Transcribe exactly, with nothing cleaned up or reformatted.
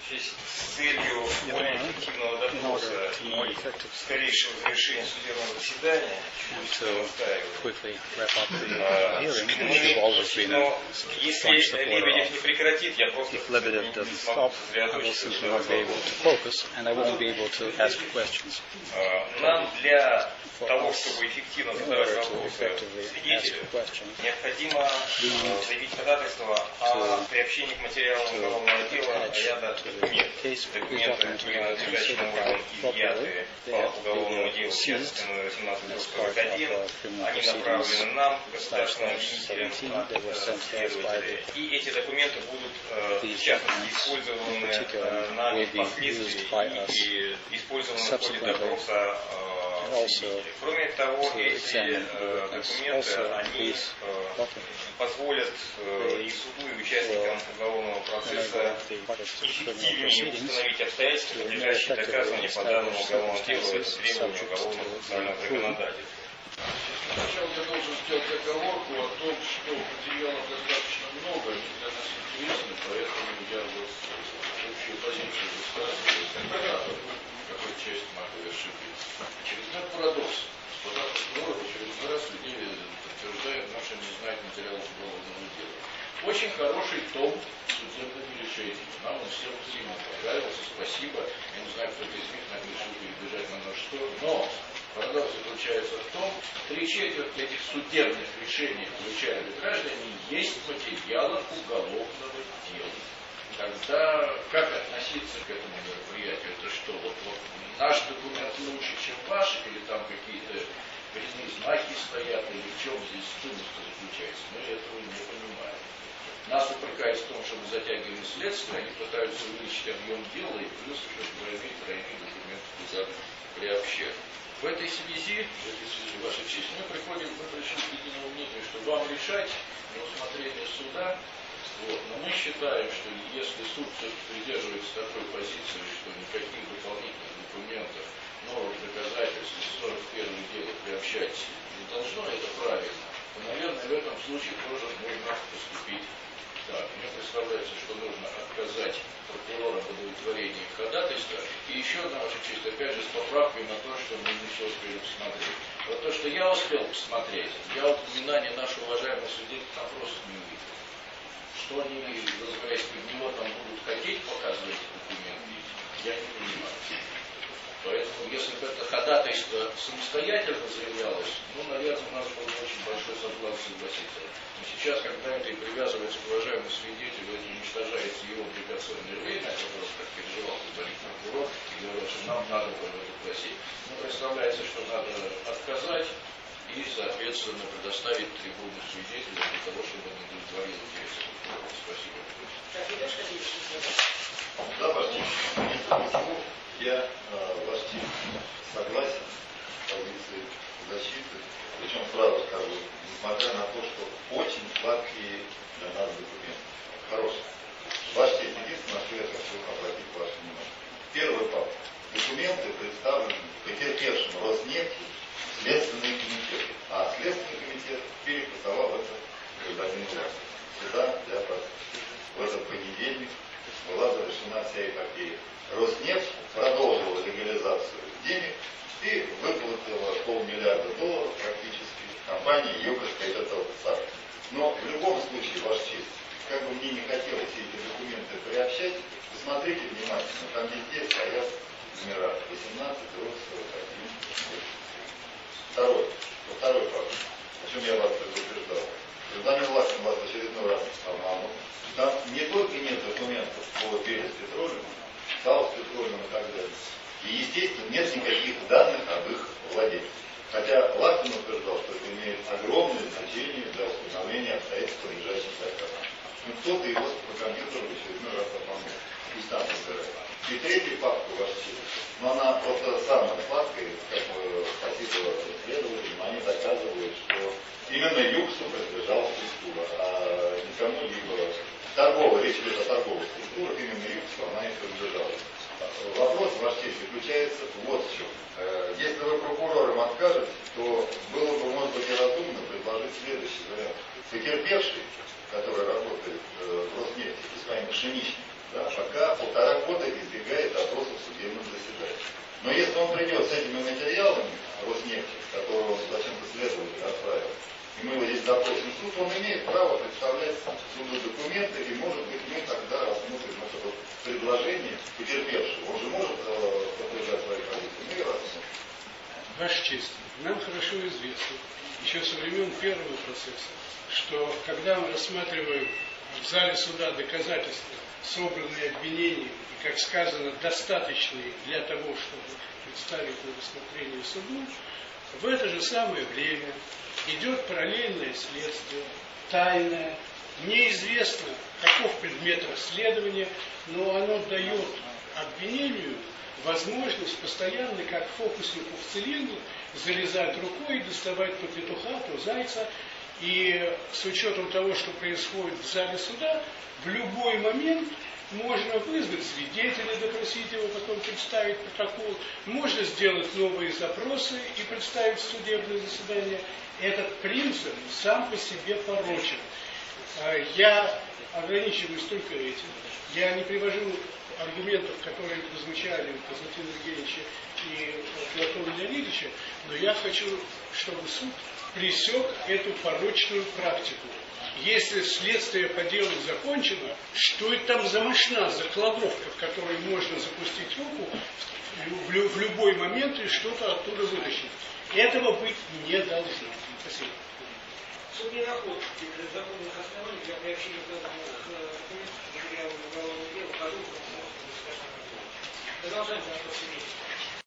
С целью более эффективного допроса и скорейшего завершения судебного заседания, но если Лебедев не прекратит, я просто не смогу сосредоточиться. Нам для того, чтобы эффективно задавать вопросы свидетелю, необходимо заявить ходатайство о приобщении к материалам уголовного дела ряда документов. Документы были надлежащим образом изъяты по уголовному делу следственного семнадцать сорок один. Они направлены нам, государственным обвинителям, следователям. И эти документы будут, в частности, использованы нами впоследствии и использованы в ходе допроса. Кроме того, эти документы, они позволят и суду, и участникам уголовного процесса эффективнее установить обстоятельства, подлежащие доказыванию по данному уголовному делу, это требование уголовного процессуального законодательства. Сначала я должен сделать оговорку о том, что материалов достаточно много, они для нас интересны, поэтому я вот общую позицию высказываю, в какой части могу ошибиться. Очередной парадокс. Господа прокуроры в очередной раз людей подтверждают наше не знать материалов уголовного дела. Очень хороший том судебных решений. Нам он всем сильно понравился. Спасибо. Я не знаю, кто-то из них решил перебежать на нашу сторону. Но парадокс заключается в том, три четверти этих судебных решений, включая граждане, есть в материалах уголовного дела. Тогда как относиться к этому мероприятию? Это что, вот, вот наш документ лучше, чем ваш, или там какие-то коренные знаки стоят, или в чем здесь ценность заключается? Мы этого не понимаем. Нас упрекают в том, что мы затягиваем следствие, они пытаются увеличить объем дела, и плюс еще двойные, тройные документы туда приобщать. В этой связи, в этой связи, Ваша честь, мы приходим, мы пришли к единому мнению, что вам решать на усмотрение суда. Вот. Но мы считаем, что если суд все-таки придерживается такой позиции, что никаких дополнительных документов, новых доказательств из сорок первого дела приобщать не должно, это правильно, то, наверное, в этом случае тоже можно поступить так. Мне представляется, что нужно отказать прокурорам в удовлетворении ходатайства. И еще одна, Ваша честь, опять же, с поправкой на то, что мы не все успели посмотреть. Вот то, что я успел посмотреть, я упоминание нашего уважаемого свидетеля там просто не увидел. Что они, возвращаясь под него, там будут хотеть показывать документы, я не понимаю. Поэтому, если бы это ходатайство самостоятельно заявлялось, ну, наверное, у нас был очень большой соблазн согласиться. Но сейчас, когда это и привязывается к уважаемому свидетелю, это уничтожается его облигационное время, о котором как переживал господин прокурор, и говорил, что нам надо было это просить. Ну, представляется, что надо отказать и, соответственно, предоставить трибуну свидетелю для того, чтобы он удовлетворил интересы. Спасибо. Да, Ваше, я, Ваше, согласен с позицией защиты. Причем сразу скажу, несмотря на то, что очень сладкие для нас документы. Хорошие. Ваше, единственное, что я хочу обратить ваше внимание. Первый папа. Документы представлены потерпевшим Роснефти Следственный комитет. А Следственный комитет перепасовал это гражданину сюда для процесса. В этот понедельник была завершена вся эпопея. Роснефть продолжила легализацию денег и выплатила полмиллиарда долларов практически компании Югорская ТТСА. Но в любом случае, Ваша честь, как бы мне не хотелось все эти документы приобщать, посмотрите внимательно, там везде стоят номера восемнадцать, сорок один. Второй, во второй факт, о чем я вас предупреждал. Гражданин Власин вас в очередной раз обманул. Там не только нет документов по Берез Петролиуму, Саус Петролиум и так далее. И, естественно, нет никаких данных об их владельцах. Хотя Лапин утверждал, что это имеет огромное значение для установления обстоятельств, подлежащих доказу. Ну, кто-то его по компьютеру в очередной раз обманул. Пусть там разбирает. И третий факт, Ваша честь. Но она просто самая сладкая, как бы спасибо следователям, они доказывают, что именно Юксу принадлежала структура, а никому-либо торговая, речь идет о торговых структурах, именно Юксу она и принадлежала. Вопрос, Ваша честь, заключается вот в чем. Если вы прокурорам откажете, то было бы, может быть, и разумно предложить следующий вариант. Потерпевший, который работает в Роснефти, господин Пшеничник, да, пока полтора года избегает допроса в судебном заседании. Но если он придет с этими материалами, Роснефти, которого зачем-то следователь отправил, и мы его здесь допросим в суд, он имеет право представлять суду документы, и, может быть, мы тогда рассмотрим это вот предложение потерпевшего. Он же может э, подтверждать свои позиции. Мы и рассмотрим. Ваша честь, нам хорошо известно, еще со времен первого процесса, что когда мы рассматриваем в зале суда доказательства, собранные обвинения, и, как сказано, достаточные для того, чтобы представить на рассмотрение суду, в это же самое время идет параллельное следствие, тайное, неизвестно, каков предмет расследования, но оно дает обвинению возможность постоянно, как фокуснику в цилиндр, залезать рукой и доставать то петуха, то зайца. И с учетом того, что происходит в зале суда, в любой момент можно вызвать свидетеля, допросить его, потом представить протокол, можно сделать новые запросы и представить в судебное заседание. Этот принцип сам по себе порочен. Я ограничиваюсь только этим. Я не привожу аргументов, которые прозвучали у Константина Евгеньевича и Платона Леонидовича, но я хочу, чтобы суд пресек эту порочную практику. Если следствие по делу закончено, что это там за мошна, за кладовка, в которой можно запустить руку в, в любой момент и что-то оттуда вытащить. Этого быть не должно. Спасибо. Суд не находит законных оснований для приобщения указанных документов к материалам уголовного дела по двум. Продолжаем вопрос.